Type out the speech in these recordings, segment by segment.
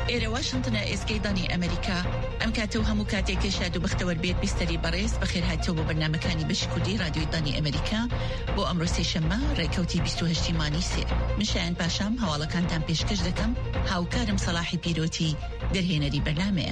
إيرا واشنطن إسكيداني أمريكا أم كاتو همو كاتي كشادو بختور بيت بيستري باريس بخير هاتو ببرنامكاني بشكودي راديو داني أمريكا بو أمرو سيشما ريكوتي بيستو هشتيماني سير مشان باشام هوالا كانتان بيشكش دكم هاو كارم صلاحي بيروتي درهينا دي برنامه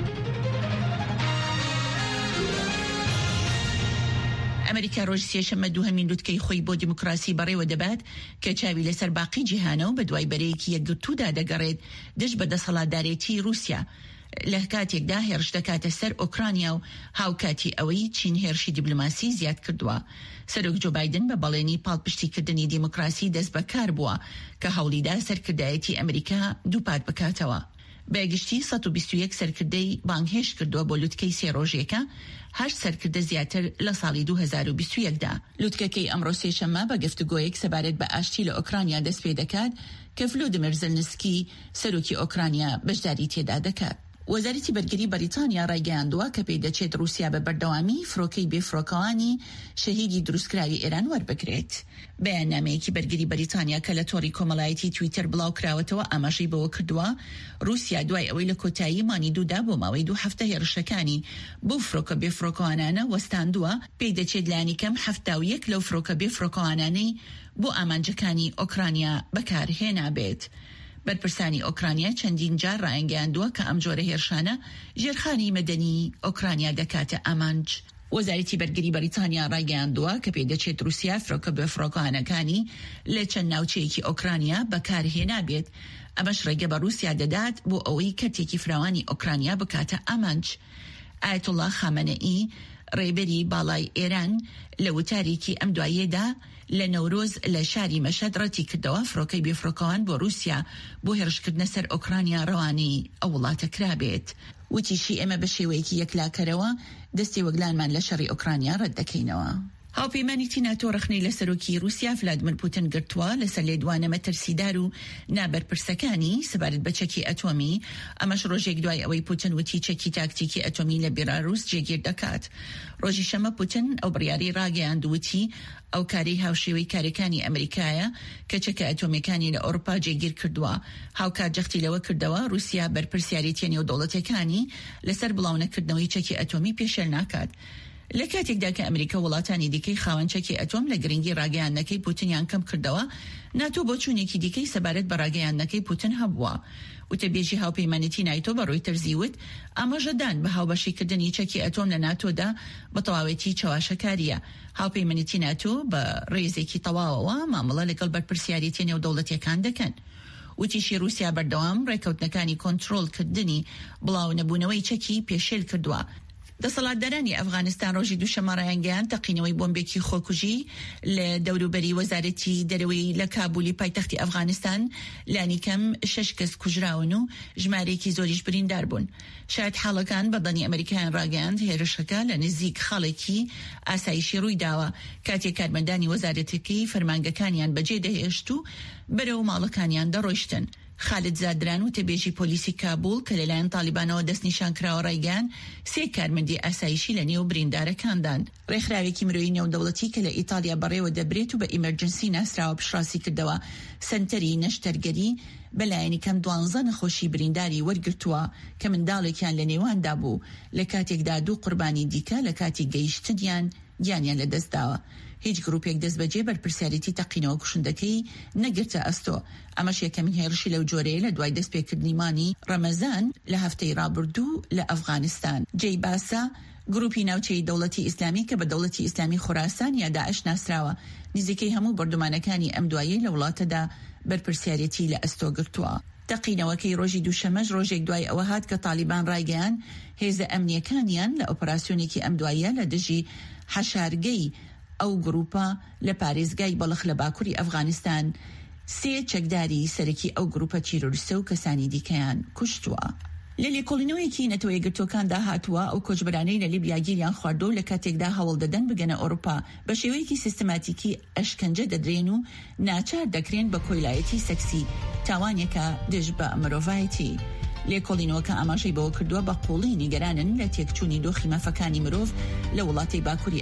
ئەمریکا ڕۆژ سێشەممە دووهەمین لوتکەی خۆی بۆ دیموکراسی بەڕێوە دەبات کە چاوی لەسەر باقی جیهانەوە بە دوای بەرەیەکی یەکگرتوودا دەگەڕێت دژ بە دەسەڵاتدارێتی رووسیا لە کاتێکدا هێرش دەکاتە سەر ئۆکرانیا و هاوکاتی ئەوەی چین هێرشی دیبلۆماسی زیاد کردووە. سەرۆک جو بایدن بە بەڵێنی پاڵپشتیکردنی دیموکراسی دەست بەکار بووە کە هەوڵیدا سەرکردایەتی ئەمریکا دووپات بکاتەوە. بەگشتی 121 سەرکردەی بانگهێش کردووە بۆ لوتکەی سێ ڕۆژێکە 8 سەرکردە زیاتر لە ساڵی 2021دا. لوتکەکەی ئەمڕۆ سێشەممە بە گفتوگۆیەک سەبارەت بە ئاشتی لە ئۆکرانیا دەست پێ دەکات کە ڤلۆدیمیر زەلنسکی سەرۆکی ئۆکرانیا بەشداری تێدا دەکات. وەزارەتی بەرگری بەریتانیا ڕایگەیاندووە کە پێی دەچێت رووسیا بە بەردەوامی فرۆکەی بێفرۆکەوانی شەهیدی دروستکراوی ئێران وەربگرێت. بەیاننامەیەکی بەرگری بەریتانیا کە لە تۆڕی کۆمەڵایەتی تویتر بڵاوکراوەتەوە ئاماژەی بەوە کردووە رووسیا دوای ئەوەی لە کۆتایی مانی دوودا بۆ ماوەی 2 هەفتە هێرشەکانی بۆ فرۆکە بێفرۆکەوانانە وەستاندووە پێی دەچێت لانی کەم 71 لەو فرۆکە بێفرۆکەوانانەی بۆ ئامانجەکانی ئۆکرانیا بەکارهێنا بێت. بەرپرسانی ئۆکرانیا چەندین جار ڕایانگەیاندووە کە ئەم جۆرە هێرشانە ژێرخانی مەدەنی ئۆکرانیا دەکاتە ئامانج. وەزارەتی بەرگری بەریتانیا ڕایگەیاندووە کە پێی دەچێت رووسیا فرۆکە بێفرۆکەوانەکانی لە چەند ناوچەیەکی ئۆکرانیا بەکارهێنا بێت. ئەمەش ڕێگە بە رووسیا دەدات بۆ ئەوەی کەرتێکی فراوانی ئۆکرانیا بکاتە ئامانج. ئایەتوڵا خامنەئی ڕێبەری باڵای ئێران لە وتارێکی ئەم دواییەدا لە نەورۆز لە شاری مەشەد ڕەتی کردەوە فرۆکەی بێفرۆکەوان بۆ رووسیا بۆ هێرشکردنە سەر ئۆکرانیا ڕەوانەی ئەو وڵاتە کرابێت. وتیشی ئێمە بە شێوەیەکی یەکلاکەرەوە دەستی وەگلانمان لە شەڕی ئۆکرانیا ڕەت دەکەینەوە. هاوپەیمانێتی ناتۆ ڕخنەی لە سەرۆکی رووسیا ڤلادیمیر پوتین گرتووە لەسەر لێدوانە مەترسیدار و نابەرپرسەکانی سەبارەت بە چەکی ئەتۆمی. ئەمەش ڕۆژێک دوای ئەوەی پوتین وتی چەکی تاکتیکی ئەتۆمی لە بیلاڕووس جێگیر دەکات. ڕۆژی شەمە پوتین ئەو بڕیاری ڕاگەیاند وتی ئەو کارەی هاوشێوەی کارەکانی ئەمریکایە کە چەکە ئەتۆمیەکانی لە ئەوروپا جێگیر کردووە. هاوکات جەختی لەوە کردەوە رووسیا بەرپرسیارەتی نێودەوڵەتەکانی لەسەر بڵاونەکردنەوەی چەکی ئەتۆمی پێشێل ناکات. لە کاتێکدا کە ئەمریکا وڵاتانی دیکەی خاوەن چەکی ئەتۆم لە گرنگی ڕاگەیاندنەکەی پوتینیان کەم کردەوە، ناتۆ بۆ چوونێکی دیکەی سەبارەت بە ڕاگەیاندنەکەی پوتین هەبووە. وتەبێژی هاوپەیمانێتی نایتۆ بە ڕۆیتەرز زیوت ئاماژەدان بە هاوبەشیکردنی چەکی ئەتۆم لە ناتۆدا بە تەواوەتی چاواشەکاریە. هاوپەیمانێتی ناتۆ بە ڕێزێکی تەواوەوە مامەڵە لەگەڵ بەرپرسیارەتی نێودەوڵەتیەکان دەکەن. وتیشی رووسیا بەردەوام ڕێکەوتنەکانی کۆنتڕۆڵکردنی بڵاو نەبوونەوەی چەکی پێشێل کردووە. دەسەڵاتدارانی ئەفغانستان ڕۆژی دووشەمە ڕایانگەیاند تەقینەوەی بۆمبێکی خۆکوژی لە دەوروبەری وەزارەتی دەرەوەی لە کابولی پایتەختی ئەفغانستان لانی کەم 6 کەس کوژراون و ژمارەیەکی زۆریش بریندار بوون. شاید حاڵەکان بەڵێنی ئەمریکایان ڕاگەیاند هێرشەکە لە نزیک خاڵێکی ئاسایشی ڕووی داوە کاتێک کارمەندانی وەزارەتەکەی فەرمانگەکانیان بەجێ دەهێشت و بەرەو ماڵەکانیان دەڕۆیشتن. خالد زادران و تەبێژی پۆلیسی کابول کە لەلایەن تالیبانەوە دەستنیشان کراوە ڕایگەیاند 3 کارمەندی ئاسایشی لە نێو بریندارەکاندان. ڕێکخراوێکی مرۆیی نێودەوڵەتی کە لە ئیتالیا بەڕێوە دەبرێت و بە ئیمەرجنسی ناسراوە پشڕاسی کردەوە سنتەری نەشتەرگەری بەلایەنی کەم 12 نەخۆشی برینداری وەرگرتووە کە منداڵێکیان لە نێواندا بوو لە کاتێکدا 2 قوربانی دیکە لە کاتی گەیشتنیان گیانیان لەدەستداوە. هیچ گروپێک دەست بەجێ بەرپرسیارەتی تەقینەوە کوشندەکەی نەگرتە ئەستۆ. ئەمەش یەکەمین هێرشی لەو جۆرەیە لە دوای دەستپێکردنی مانی ڕەمەزان لە هەفتەی ڕابردوو لە ئەفغانستان. جێی باسا گروپی ناوچەی دەوڵەتی ئیسلامی کە بە دەوڵەتی ئیسلامی خوراسان یا داعش ناسراوە نزیکەی هەموو بەردومانەکانی ئەم دوایە لە وڵاتەدا بەرپرسیارەتی لە ئەستۆ گرتووە. تەقینەوەکەی ڕۆژی دووشەمەش ڕۆژێک دوای ئەوە هات کە تالیبان ڕایگەیان هێزە ئەمنیەکانیان لە ئۆپەراسیۆنێکی ئەم دوایە لە دژی حەشارگەی ئەو گروپە لە پارێزگای بەڵخ لە باکووری ئەفغانستان 3 چەکداری سەرەکی ئەو گروپە تیرۆریستە و کەسانی دیکەیان کوشتووە. لە لێکۆڵینەوەیەکی نەتەوە یەکگرتوەکاندا هاتووە ئەو کۆچبەرانەی لە لیبیا گیریان خواردۆ لە کاتێکدا هەوڵ دەدەن بگەنە ئەوروپا بە شێوەیەکی سیستماتیکی ئەشکەنجە دەدرێن و ناچار دەکرێن بە کۆیلایەتی سەکسی تاوانێکە دژ بە مرۆڤایەتی. لێکۆڵینەوەکە ئاماژەی بەوە کردووە بە قوڵی نیگەرانن لە تێکچوونی دۆخی مافەکانی مرۆڤ لە وڵاتی باکووری